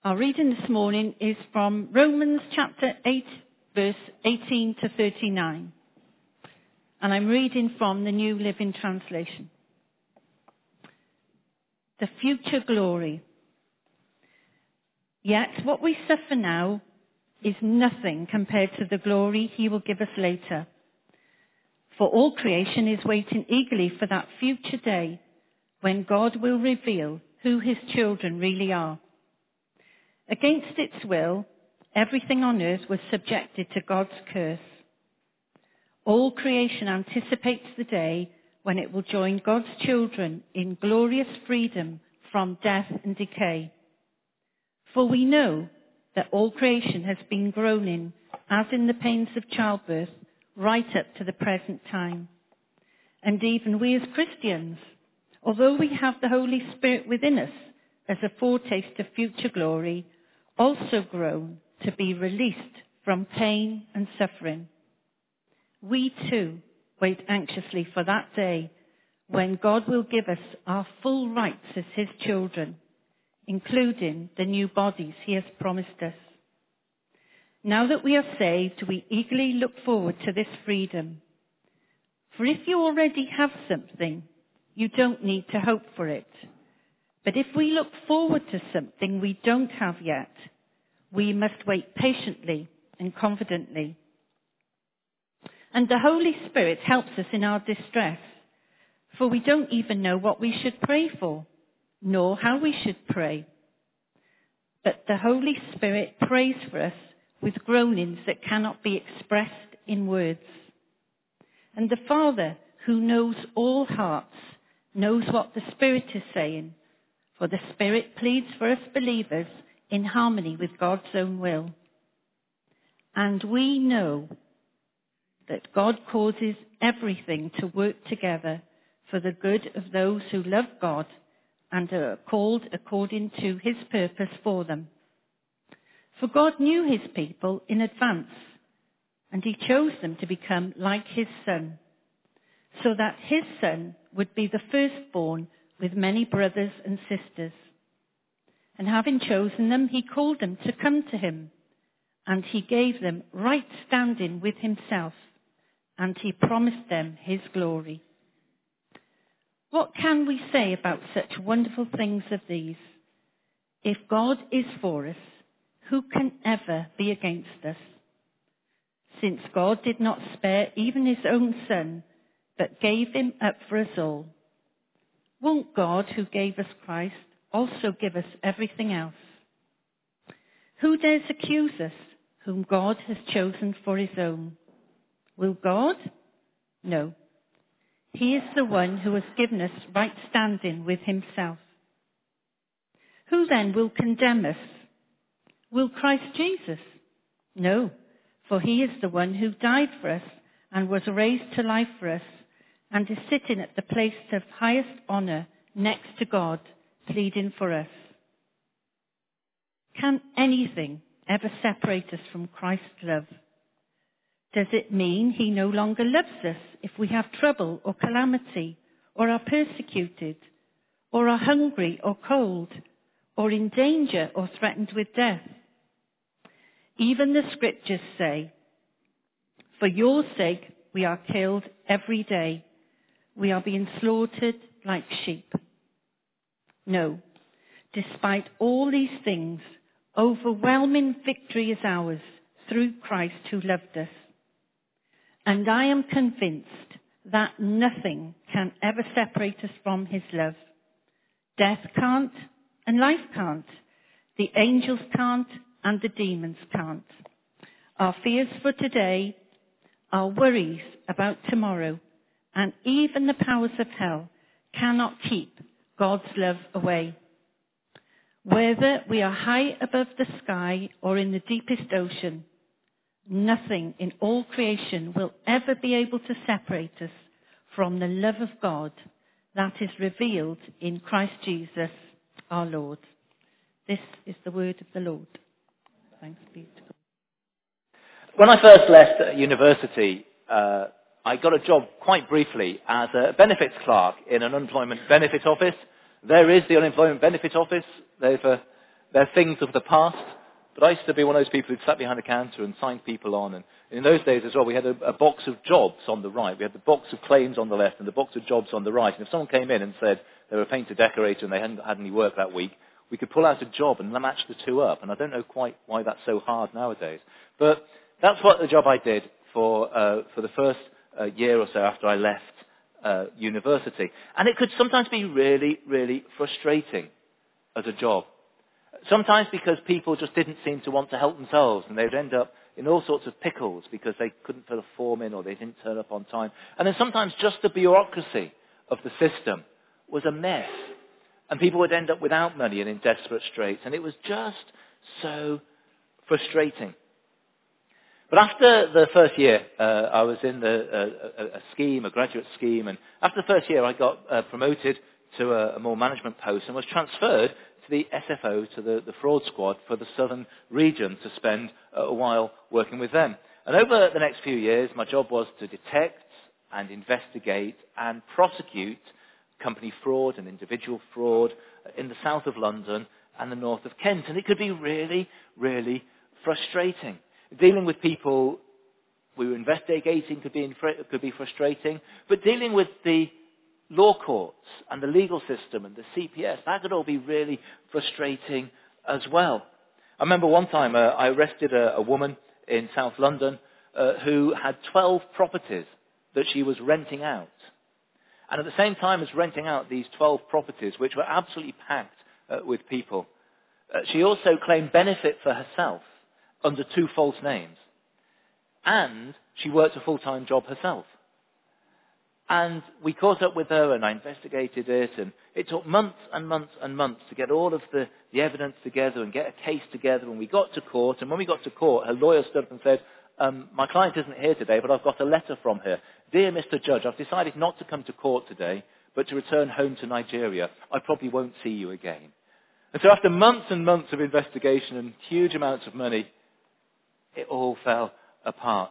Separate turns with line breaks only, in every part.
Our reading this morning is from Romans chapter 8, verse 18 to 39. And I'm reading from the New Living Translation. The future glory. Yet what we suffer now is nothing compared to the glory he will give us later. For all creation is waiting eagerly for that future day when God will reveal who his children really are. Against its will, everything on earth was subjected to God's curse. All creation anticipates the day when it will join God's children in glorious freedom from death and decay. For we know that all creation has been groaning, as in the pains of childbirth, right up to the present time. And even we as Christians, although we have the Holy Spirit within us as a foretaste of future glory, also groan to be released from pain and suffering. We too wait anxiously for that day when God will give us our full rights as his children, including the new bodies he has promised us. Now that we are saved, we eagerly look forward to this freedom. For if you already have something, you don't need to hope for it. But if we look forward to something we don't have yet, we must wait patiently and confidently. And the Holy Spirit helps us in our distress, for we don't even know what we should pray for, nor how we should pray. But the Holy Spirit prays for us with groanings that cannot be expressed in words. And the Father, who knows all hearts, knows what the Spirit is saying, for the Spirit pleads for us believers in harmony with God's own will. And we know that God causes everything to work together for the good of those who love God and are called according to his purpose for them. For God knew his people in advance, and he chose them to become like his Son, so that his Son would be the firstborn with many brothers and sisters. And having chosen them, he called them to come to him, and he gave them right standing with himself, and he promised them his glory. What can we say about such wonderful things as these? If God is for us, who can ever be against us? Since God did not spare even his own Son, but gave him up for us all, won't God, who gave us Christ, also give us everything else? Who dares accuse us, whom God has chosen for his own? Will God? No. He is the one who has given us right standing with himself. Who then will condemn us? Will Christ Jesus? No, for he is the one who died for us and was raised to life for us, and is sitting at the place of highest honor next to God, pleading for us. Can anything ever separate us from Christ's love? Does it mean he no longer loves us if we have trouble or calamity, or are persecuted, or are hungry or cold, or in danger or threatened with death? Even the scriptures say, for your sake we are killed every day. We are being slaughtered like sheep. No, despite all these things, overwhelming victory is ours through Christ who loved us. And I am convinced that nothing can ever separate us from his love. Death can't, and life can't. The angels can't, and the demons can't. Our fears for today, our worries about tomorrow, and even the powers of hell cannot keep God's love away. Whether we are high above the sky or in the deepest ocean, nothing in all creation will ever be able to separate us from the love of God that is revealed in Christ Jesus our Lord. This is the word of the Lord. Thanks be to God.
When I first left university, I got a job quite briefly as a benefits clerk in an unemployment benefit office. There is the unemployment benefit office. They've they're things of the past. But I used to be one of those people who sat behind a counter and signed people on. And in those days as well, we had a box of jobs on the right. We had the box of claims on the left and the box of jobs on the right. And if someone came in and said they were a painter decorator and they hadn't had any work that week, we could pull out a job and match the two up. And I don't know quite why that's so hard nowadays. But that's what the job I did for the first year or so after I left university. And it could sometimes be really, really frustrating as a job. Sometimes because people just didn't seem to want to help themselves and they'd end up in all sorts of pickles because they couldn't fill a form in or they didn't turn up on time. And then sometimes just the bureaucracy of the system was a mess. And people would end up without money and in desperate straits. And it was just so frustrating. But after the first year, I was in a graduate scheme. And after the first year, I got promoted to a more management post and was transferred to the SFO, to the fraud squad for the southern region to spend a while working with them. And over the next few years, my job was to detect and investigate and prosecute company fraud and individual fraud in the south of London and the north of Kent. And it could be really, really frustrating. Dealing with people we were investigating could be frustrating, but dealing with the law courts and the legal system and the CPS, that could all be really frustrating as well. I remember one time I arrested a woman in South London who had 12 properties that she was renting out. And at the same time as renting out these 12 properties, which were absolutely packed with people, she also claimed benefit for herself under 2 false names. And she worked a full-time job herself. And we caught up with her and I investigated it, and it took months and months and months to get all of the evidence together and get a case together. And we got to court, and when we got to court, her lawyer stood up and said, my client isn't here today, but I've got a letter from her. Dear Mr. Judge, I've decided not to come to court today, but to return home to Nigeria. I probably won't see you again. And so after months and months of investigation and huge amounts of money, it all fell apart.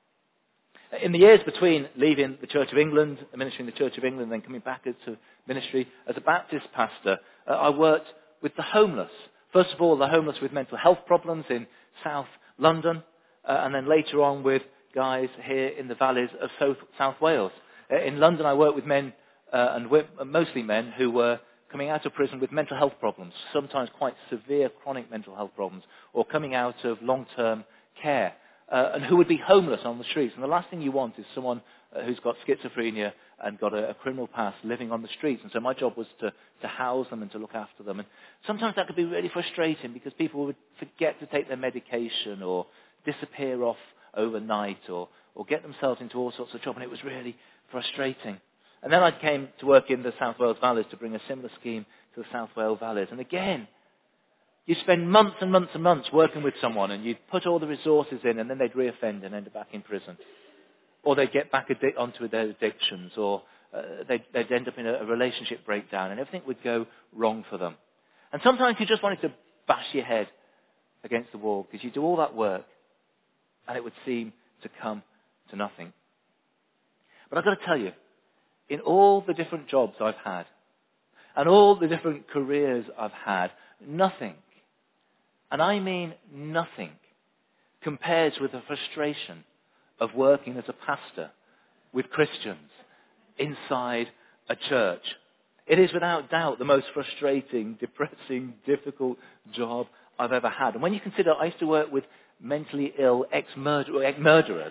In the years between leaving the Church of England, ministering in the Church of England, and then coming back to ministry as a Baptist pastor, I worked with the homeless. First of all, the homeless with mental health problems in South London, and then later on with guys here in the valleys of South Wales. In London, I worked with men, and mostly men, who were coming out of prison with mental health problems, sometimes quite severe chronic mental health problems, or coming out of long-term care. And who would be homeless on the streets. And the last thing you want is someone who's got schizophrenia and got a criminal past living on the streets. And so my job was to house them and to look after them. And sometimes that could be really frustrating because people would forget to take their medication or disappear off overnight or get themselves into all sorts of trouble. And it was really frustrating. And then I came to work in the South Wales Valleys to bring a similar scheme to the South Wales Valleys. And again, you spend months and months and months working with someone and you'd put all the resources in and then they'd reoffend and end up back in prison. Or they'd get back onto their addictions, or they'd end up in a relationship breakdown and everything would go wrong for them. And sometimes you just wanted to bash your head against the wall because you do all that work and it would seem to come to nothing. But I've got to tell you, in all the different jobs I've had and all the different careers I've had, nothing, and I mean nothing, compares with the frustration of working as a pastor with Christians inside a church. It is without doubt the most frustrating, depressing, difficult job I've ever had. And when you consider I used to work with mentally ill ex-murderers,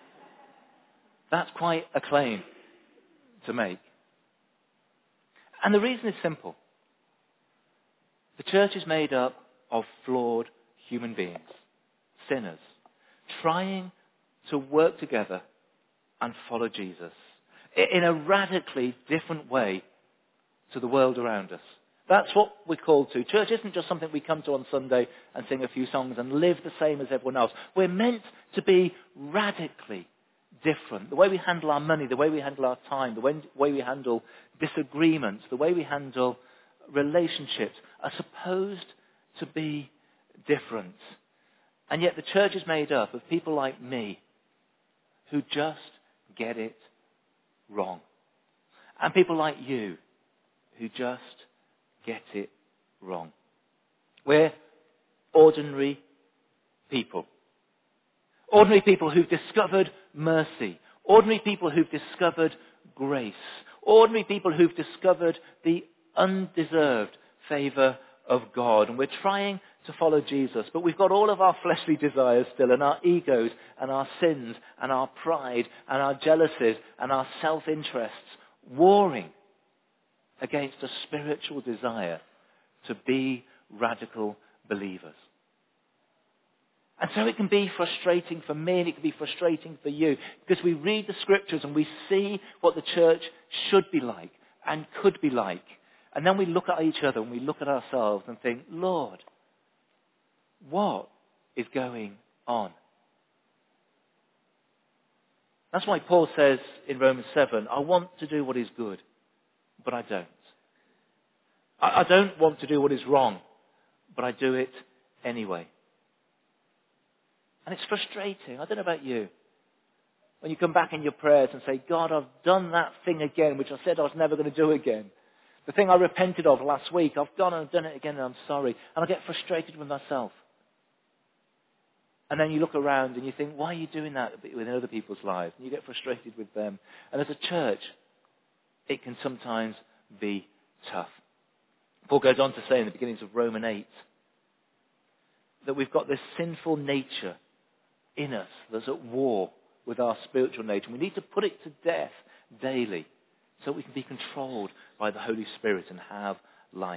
that's quite a claim to make. And the reason is simple. The church is made up of flawed human beings, sinners, trying to work together and follow Jesus in a radically different way to the world around us. That's what we're called to. Church isn't just something we come to on Sunday and sing a few songs and live the same as everyone else. We're meant to be radically different. The way we handle our money, the way we handle our time, the way we handle disagreements, the way we handle relationships are supposed to be different. And yet the church is made up of people like me who just get it wrong. And people like you who just get it wrong. We're ordinary people. Ordinary people who've discovered mercy. Ordinary people who've discovered grace. Ordinary people who've discovered the undeserved favour of God. And we're trying to follow Jesus, but we've got all of our fleshly desires still, and our egos, and our sins, and our pride, and our jealousies, and our self-interests warring against a spiritual desire to be radical believers. And so it can be frustrating for me, and it can be frustrating for you, because we read the scriptures and we see what the church should be like and could be like. And then we look at each other and we look at ourselves and think, Lord, what is going on? That's why Paul says in Romans 7, I want to do what is good, but I don't. I don't want to do what is wrong, but I do it anyway. And it's frustrating. I don't know about you. When you come back in your prayers and say, God, I've done that thing again, which I said I was never going to do again. The thing I repented of last week, I've gone and done it again and I'm sorry. And I get frustrated with myself. And then you look around and you think, why are you doing that within other people's lives? And you get frustrated with them. And as a church, it can sometimes be tough. Paul goes on to say in the beginnings of Romans 8 that we've got this sinful nature in us that's at war with our spiritual nature. We need to put it to death daily so we can be controlled by the Holy Spirit and have life.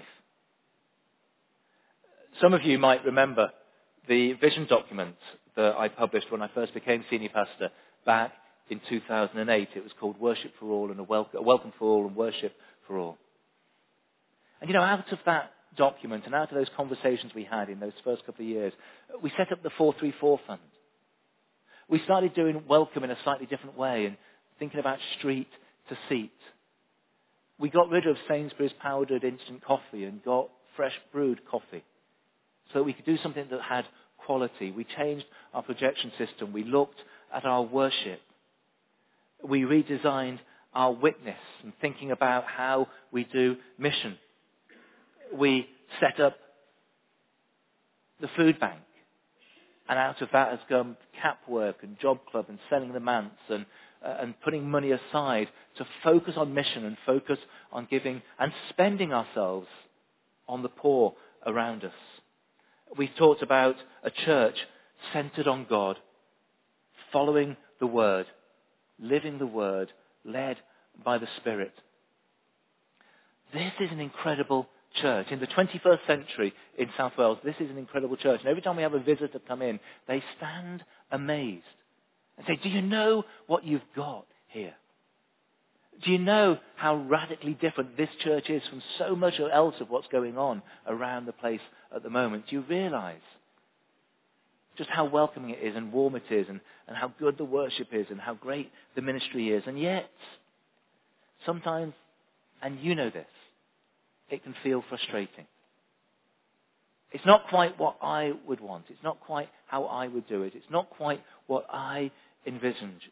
Some of you might remember the vision document that I published when I first became senior pastor back in 2008. It was called Worship for All and a Welcome for All and Worship for All. And out of that document and out of those conversations we had in those first couple of years, we set up the 434 Fund. We started doing welcome in a slightly different way and thinking about street to seat. We got rid of Sainsbury's powdered instant coffee and got fresh brewed coffee so that we could do something that had quality. We changed our projection system. We looked at our worship. We redesigned our witness and thinking about how we do mission. We set up the food bank. And out of that has come CAP work and Job Club and selling the manse and putting money aside to focus on mission and focus on giving and spending ourselves on the poor around us. We've talked about a church centered on God, following the Word, living the Word, led by the Spirit. This is an incredible church. In the 21st century in South Wales, this is an incredible church. And every time we have a visitor come in, they stand amazed and say, do you know what you've got here? Do you know how radically different this church is from so much else of what's going on around the place at the moment? Do you realize just how welcoming it is and warm it is and how good the worship is and how great the ministry is? And yet, sometimes, and you know this, it can feel frustrating. It's not quite what I would want. It's not quite how I would do it. It's not quite what I envisaged.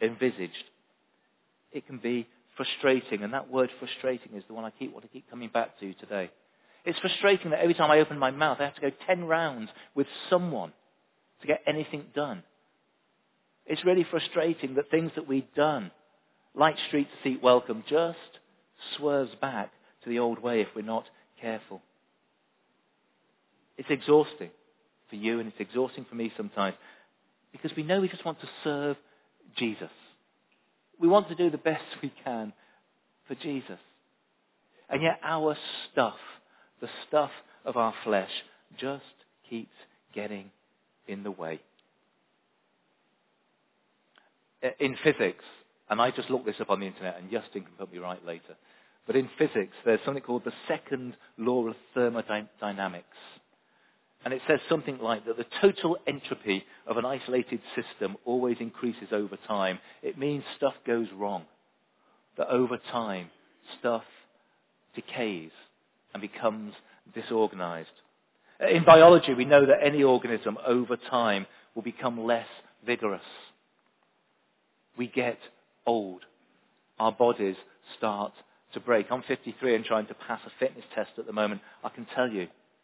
It can be frustrating, and that word frustrating is the one I want to keep coming back to today. It's frustrating that every time I open my mouth, I have to go 10 rounds with someone to get anything done. It's really frustrating that things that we've done, like Street to Seat Welcome, just swerves back to the old way if we're not careful. It's exhausting for you and it's exhausting for me sometimes because we know we just want to serve Jesus. We want to do the best we can for Jesus. And yet our stuff, the stuff of our flesh, just keeps getting in the way. In physics, and I just looked this up on the internet and Justin can put me right later, but in physics there's something called the second law of thermodynamics. And it says something like that the total entropy of an isolated system always increases over time. It means stuff goes wrong. That over time, stuff decays and becomes disorganized. In biology, we know that any organism over time will become less vigorous. We get old. Our bodies start to break. I'm 53 and trying to pass a fitness test at the moment. I can tell you,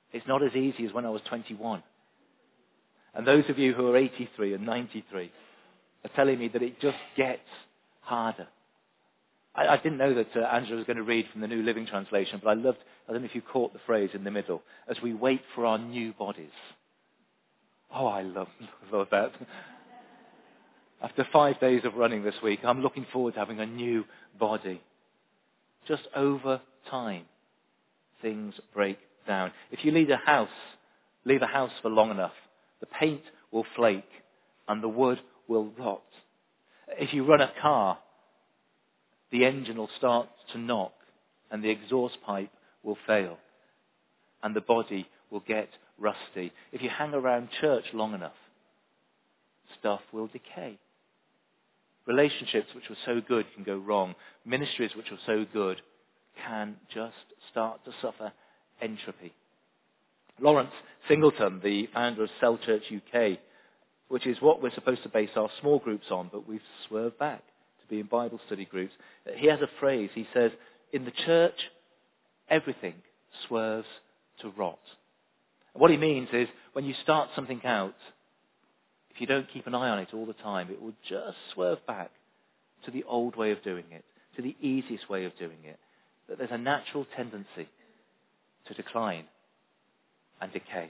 It's not as easy as when I was 21. And those of you who are 83 and 93 are telling me that it just gets harder. I didn't know that Angela was going to read from the New Living Translation, but I don't know if you caught the phrase in the middle, as we wait for our new bodies. Oh, I love that. After 5 days of running this week, I'm looking forward to having a new body. Just over time, things break down. If you leave a house for long enough, the paint will flake and the wood will rot. If you run a car, the engine will start to knock and the exhaust pipe will fail and the body will get rusty. If you hang around church long enough, stuff will decay. Relationships which were so good can go wrong. Ministries which were so good can just start to suffer entropy. Lawrence Singleton, the founder of Cell Church UK, which is what we're supposed to base our small groups on, but we've swerved back to be in Bible study groups. He has a phrase. He says, in the church, everything swerves to rot. And what he means is, when you start something out, if you don't keep an eye on it all the time, it will just swerve back to the old way of doing it, to the easiest way of doing it. That there's a natural tendency to decline and decay.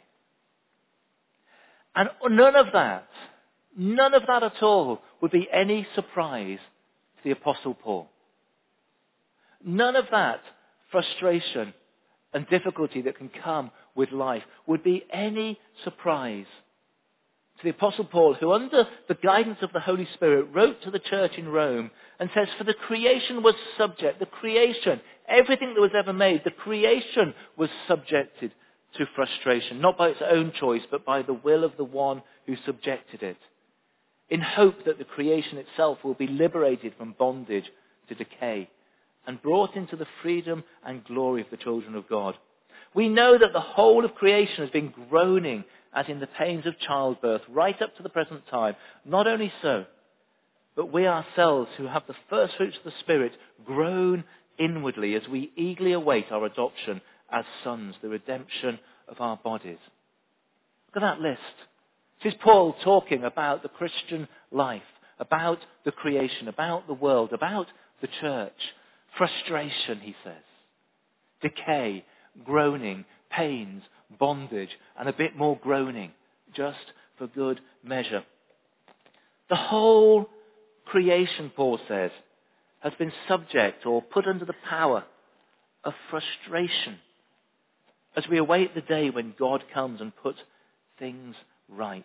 And none of that at all would be any surprise to the Apostle Paul. None of that frustration and difficulty that can come with life would be any surprise to the Apostle Paul, who under the guidance of the Holy Spirit wrote to the church in Rome and says, for the creation was subject, the creation, everything that was ever made, the creation was subjected to frustration, not by its own choice, but by the will of the one who subjected it, in hope that the creation itself will be liberated from bondage to decay and brought into the freedom and glory of the children of God. We know that the whole of creation has been groaning as in the pains of childbirth right up to the present time. Not only so, but we ourselves who have the first fruits of the Spirit groan inwardly as we eagerly await our adoption as sons, the redemption of our bodies. Look at that list. This is Paul talking about the Christian life, about the creation, about the world, about the church. Frustration, he says. Decay, groaning, pains, bondage, and a bit more groaning, just for good measure. The whole creation, Paul says, has been subject or put under the power of frustration as we await the day when God comes and puts things right.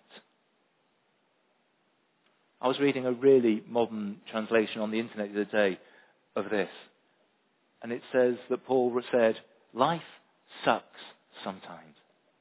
I was reading a really modern translation on the internet the other day of this, and it says that Paul said, life sucks sometimes.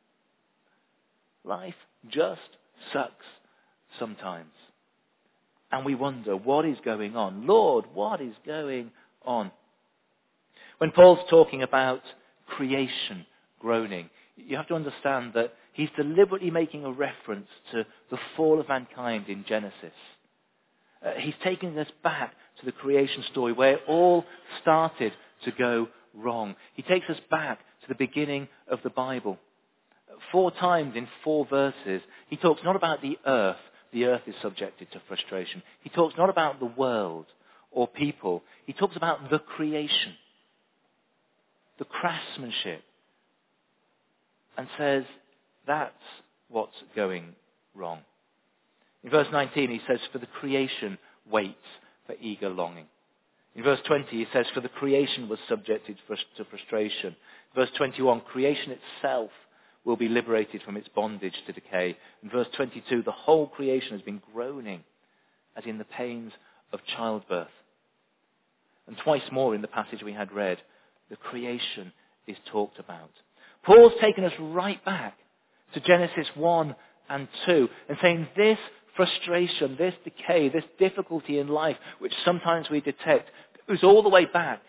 Life just sucks sometimes. And we wonder, what is going on? Lord, what is going on? When Paul's talking about creation groaning, you have to understand that he's deliberately making a reference to the fall of mankind in Genesis. He's taking us back to the creation story where it all started to go wrong. He takes us back to the beginning of the Bible. 4 times in 4 verses, he talks not about the earth is subjected to frustration. He talks not about the world or people. He talks about the creation, the craftsmanship, and says that's what's going wrong. In verse 19 he says, for the creation waits for eager longing. In verse 20 he says, for the creation was subjected to frustration. Verse 21, creation itself will be liberated from its bondage to decay. In verse 22, the whole creation has been groaning as in the pains of childbirth. And twice more in the passage we had read, the creation is talked about. Paul's taken us right back to Genesis 1 and 2 and saying this frustration, this decay, this difficulty in life, which sometimes we detect, goes all the way back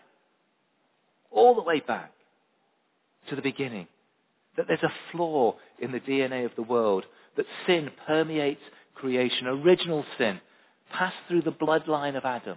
to the beginning. That there's a flaw in the DNA of the world, that sin permeates creation, original sin, passed through the bloodline of Adam.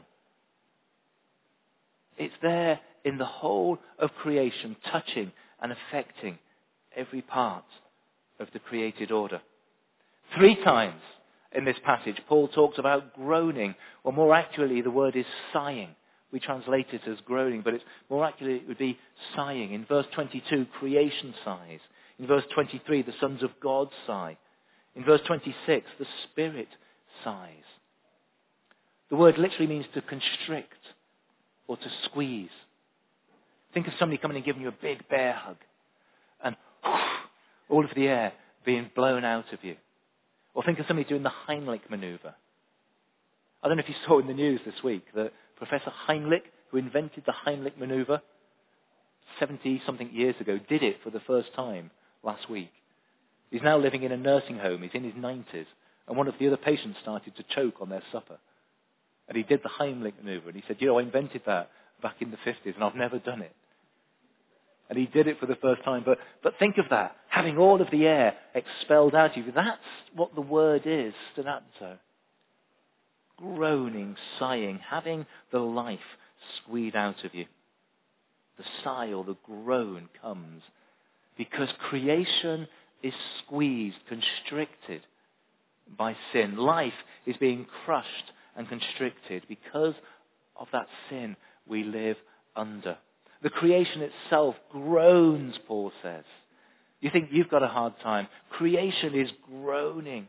It's there in the whole of creation, touching and affecting every part of the created order. 3 times in this passage, Paul talks about groaning, or more accurately, the word is sighing. We translate it as groaning, but it's more accurately, it would be sighing. In verse 22, creation sighs. In verse 23, the sons of God sigh. In verse 26, the Spirit sighs. The word literally means to constrict or to squeeze. Think of somebody coming and giving you a big bear hug and all of the air being blown out of you. Or think of somebody doing the Heimlich maneuver. I don't know if you saw in the news this week that Professor Heimlich, who invented the Heimlich maneuver 70-something years ago, did it for the first time last week. He's now living in a nursing home. He's in his 90s. And one of the other patients started to choke on their supper. And he did the Heimlich maneuver. And he said, I invented that back in the 50s and I've never done it. And he did it for the first time. But think of that. Having all of the air expelled out of you. That's what the word is, stenazzo. Groaning, sighing, having the life squeezed out of you. The sigh or the groan comes because creation is squeezed, constricted by sin. Life is being crushed and constricted because of that sin we live under. The creation itself groans, Paul says. You think you've got a hard time. Creation is groaning,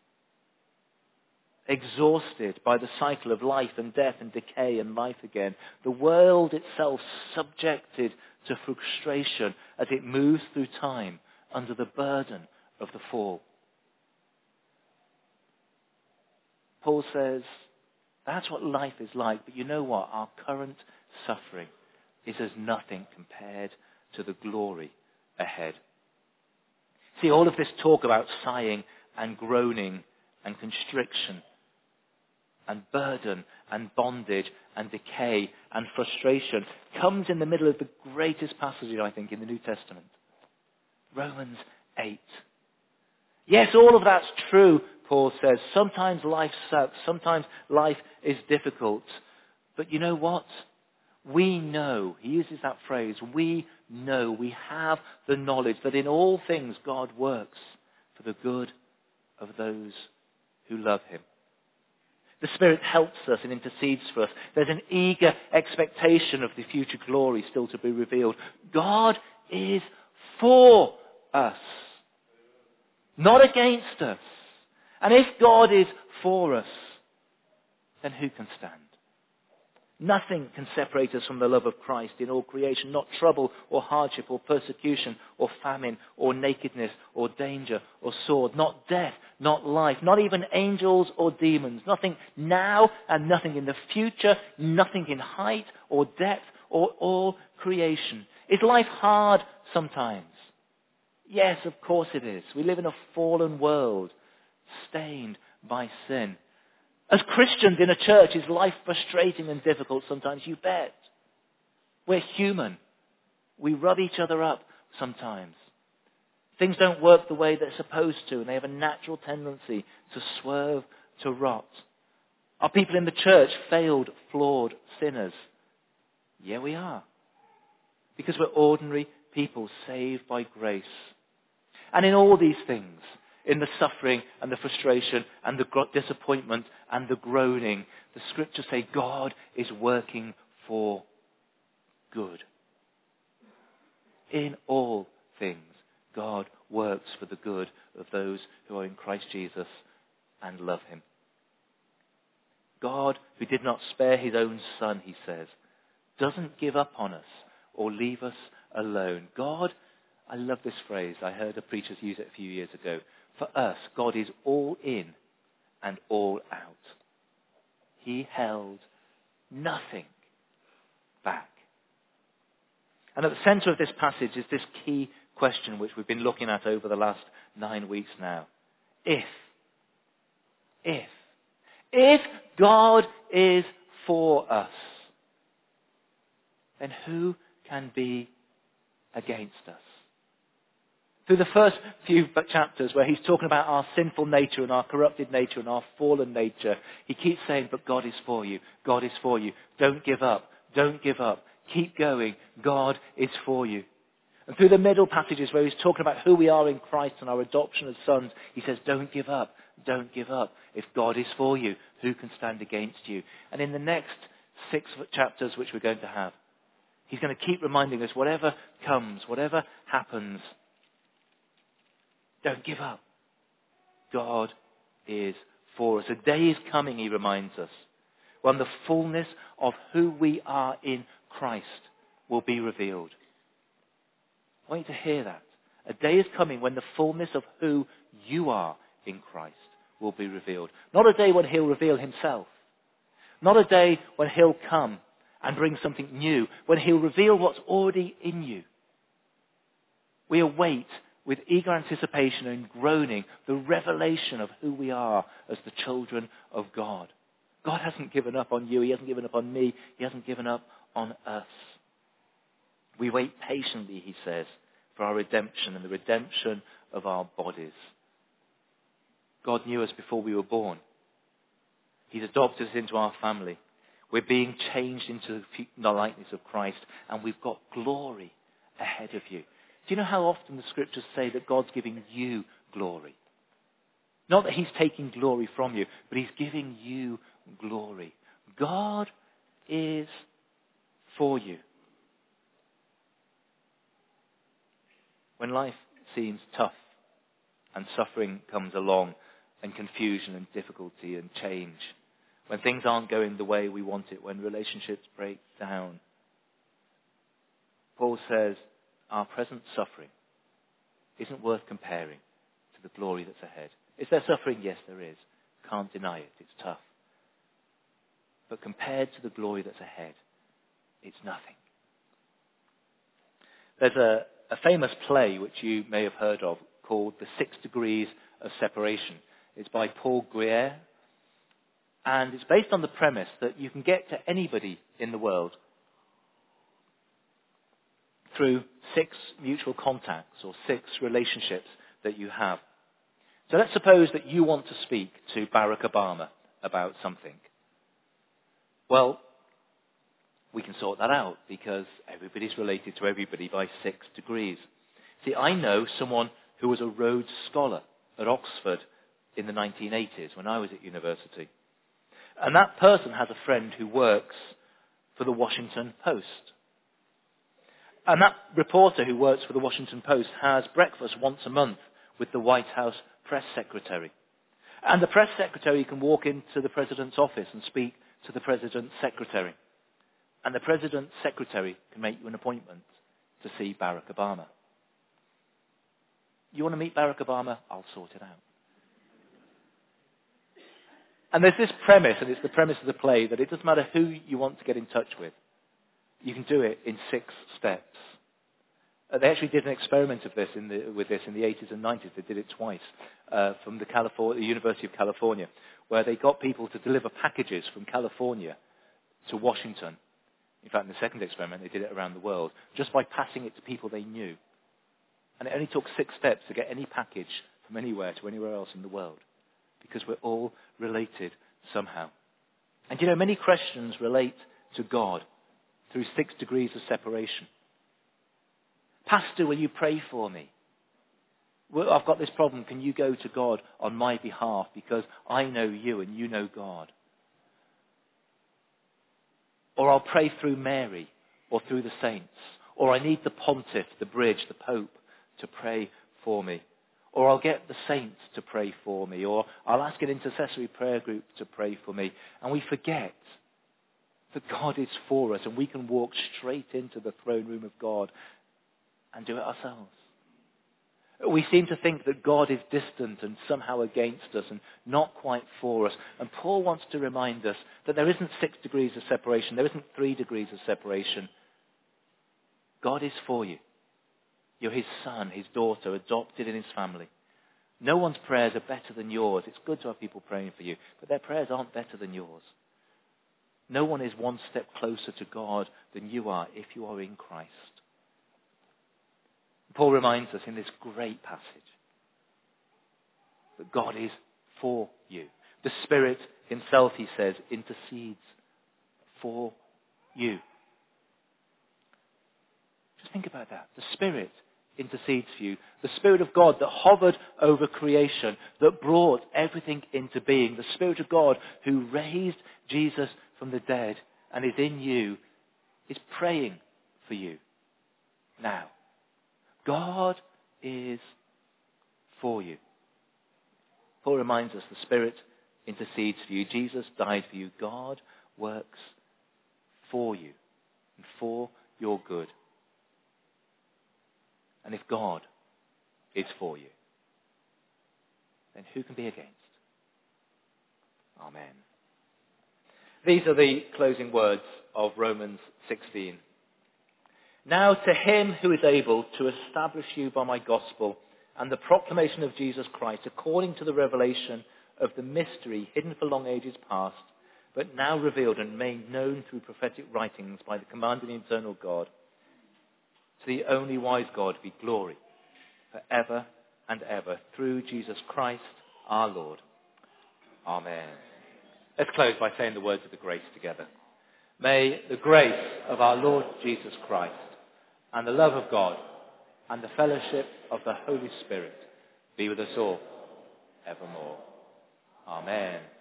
exhausted by the cycle of life and death and decay and life again. The world itself subjected to frustration as it moves through time under the burden of the fall. Paul says, that's what life is like. But you know what? Our current suffering is as nothing compared to the glory ahead. See, all of this talk about sighing and groaning and constriction and burden and bondage and decay and frustration comes in the middle of the greatest passage, I think, in the New Testament. Romans 8. Yes, all of that's true, Paul says. Sometimes life sucks. Sometimes life is difficult. But you know what? We know, he uses that phrase, we know, we have the knowledge that in all things God works for the good of those who love him. The Spirit helps us and intercedes for us. There's an eager expectation of the future glory still to be revealed. God is for us, not against us. And if God is for us, then who can stand? Nothing can separate us from the love of Christ in all creation, not trouble or hardship or persecution or famine or nakedness or danger or sword, not death, not life, not even angels or demons, nothing now and nothing in the future, nothing in height or depth or all creation. Is life hard sometimes? Yes, of course it is. We live in a fallen world, stained by sin. As Christians in a church, is life frustrating and difficult sometimes? You bet. We're human. We rub each other up sometimes. Things don't work the way they're supposed to, and they have a natural tendency to swerve, to rot. Are people in the church failed, flawed sinners? Yeah, we are. Because we're ordinary people saved by grace. And in all these things, in the suffering and the frustration and the disappointment and the groaning, the scriptures say God is working for good. In all things, God works for the good of those who are in Christ Jesus and love him. God, who did not spare his own son, he says, doesn't give up on us or leave us alone. God, I love this phrase. I heard a preacher use it a few years ago. For us, God is all in and all out. He held nothing back. And at the center of this passage is this key question which we've been looking at over the last 9 weeks now. If God is for us, then who can be against us? Through the first few chapters where he's talking about our sinful nature and our corrupted nature and our fallen nature, he keeps saying, but God is for you. God is for you. Don't give up. Don't give up. Keep going. God is for you. And through the middle passages where he's talking about who we are in Christ and our adoption as sons, he says, don't give up. Don't give up. If God is for you, who can stand against you? And in the next 6 chapters which we're going to have, he's going to keep reminding us, whatever comes, whatever happens, don't give up. God is for us. A day is coming, he reminds us, when the fullness of who we are in Christ will be revealed. I want you to hear that. A day is coming when the fullness of who you are in Christ will be revealed. Not a day when he'll reveal himself. Not a day when he'll come and bring something new. When he'll reveal what's already in you. We await with eager anticipation and groaning the revelation of who we are as the children of God. God hasn't given up on you. He hasn't given up on me. He hasn't given up on us. We wait patiently, he says, for our redemption and the redemption of our bodies. God knew us before we were born. He's adopted us into our family. We're being changed into the likeness of Christ, and we've got glory ahead of you. Do you know how often the scriptures say that God's giving you glory? Not that he's taking glory from you, but he's giving you glory. God is for you. When life seems tough and suffering comes along and confusion and difficulty and change, when things aren't going the way we want it, when relationships break down, Paul says our present suffering isn't worth comparing to the glory that's ahead. Is there suffering? Yes, there is. Can't deny it. It's tough. But compared to the glory that's ahead, it's nothing. There's a famous play which you may have heard of called The 6 Degrees of Separation. It's by Paul Guerre. And it's based on the premise that you can get to anybody in the world through 6 mutual contacts or 6 relationships that you have. So let's suppose that you want to speak to Barack Obama about something. Well, we can sort that out because everybody's related to everybody by 6 degrees. See, I know someone who was a Rhodes Scholar at Oxford in the 1980s when I was at university. And that person has a friend who works for the Washington Post. And that reporter who works for the Washington Post has breakfast once a month with the White House press secretary. And the press secretary can walk into the president's office and speak to the president's secretary. And the president's secretary can make you an appointment to see Barack Obama. You want to meet Barack Obama? I'll sort it out. And there's this premise, and it's the premise of the play, that it doesn't matter who you want to get in touch with. You can do it in 6 steps. They actually did an experiment with this in the 80s and 90s. They did it twice from the University of California, where they got people to deliver packages from California to Washington. In fact, in the second experiment, they did it around the world, just by passing it to people they knew. And it only took 6 steps to get any package from anywhere to anywhere else in the world, because we're all related somehow. And you know, many Christians relate to God through 6 degrees of separation. Pastor, will you pray for me? Well, I've got this problem. Can you go to God on my behalf because I know you and you know God? Or I'll pray through Mary or through the saints. Or I need the pontiff, the bridge, the pope to pray for me. Or I'll get the saints to pray for me. Or I'll ask an intercessory prayer group to pray for me. And we forget that God is for us and we can walk straight into the throne room of God and do it ourselves. We seem to think that God is distant and somehow against us and not quite for us. And Paul wants to remind us that there isn't 6 degrees of separation. There isn't 3 degrees of separation. God is for you. You're his son, his daughter, adopted in his family. No one's prayers are better than yours. It's good to have people praying for you, but their prayers aren't better than yours. No one is one step closer to God than you are if you are in Christ. Paul reminds us in this great passage that God is for you. The Spirit himself, he says, intercedes for you. Just Think about that. The Spirit intercedes for you. The Spirit of God that hovered over creation, that brought everything into being. The Spirit of God who raised Jesus from the dead and is in you, is praying for you now. God is for you. Paul reminds us the Spirit intercedes for you. Jesus died for you. God works for you and for your good. And if God is for you, then who can be against? Amen. These are the closing words of Romans 16. Now to him who is able to establish you by my gospel and the proclamation of Jesus Christ according to the revelation of the mystery hidden for long ages past, but now revealed and made known through prophetic writings by the command of the eternal God, to the only wise God be glory forever and ever through Jesus Christ our Lord. Amen. Let's close by saying the words of the grace together. May the grace of our Lord Jesus Christ and the love of God and the fellowship of the Holy Spirit be with us all evermore. Amen.